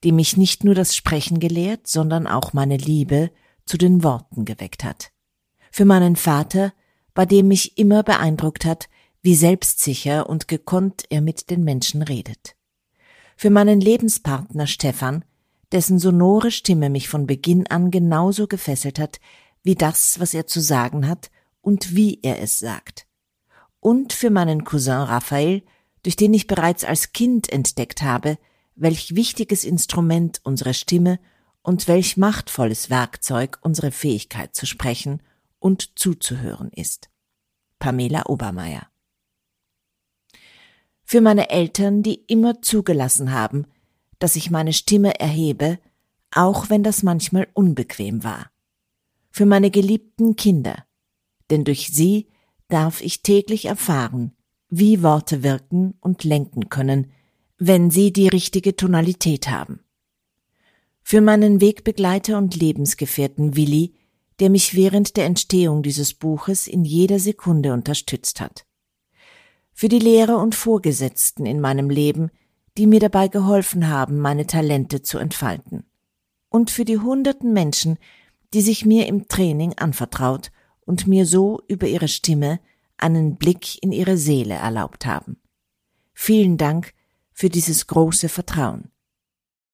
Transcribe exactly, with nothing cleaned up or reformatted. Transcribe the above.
die mich nicht nur das Sprechen gelehrt, sondern auch meine Liebe zu den Worten geweckt hat. Für meinen Vater, bei dem mich immer beeindruckt hat, wie selbstsicher und gekonnt er mit den Menschen redet. Für meinen Lebenspartner Stefan, dessen sonore Stimme mich von Beginn an genauso gefesselt hat, wie das, was er zu sagen hat und wie er es sagt. Und für meinen Cousin Raphael, durch den ich bereits als Kind entdeckt habe, welch wichtiges Instrument unsere Stimme und welch machtvolles Werkzeug unsere Fähigkeit zu sprechen und zuzuhören ist. Pamela Obermeier. Für meine Eltern, die immer zugelassen haben, dass ich meine Stimme erhebe, auch wenn das manchmal unbequem war. Für meine geliebten Kinder, denn durch sie darf ich täglich erfahren, wie Worte wirken und lenken können, wenn sie die richtige Tonalität haben. Für meinen Wegbegleiter und Lebensgefährten Willi, der mich während der Entstehung dieses Buches in jeder Sekunde unterstützt hat. Für die Lehrer und Vorgesetzten in meinem Leben, die mir dabei geholfen haben, meine Talente zu entfalten. Und für die hunderten Menschen, die sich mir im Training anvertraut und mir so über ihre Stimme einen Blick in ihre Seele erlaubt haben. Vielen Dank für dieses große Vertrauen.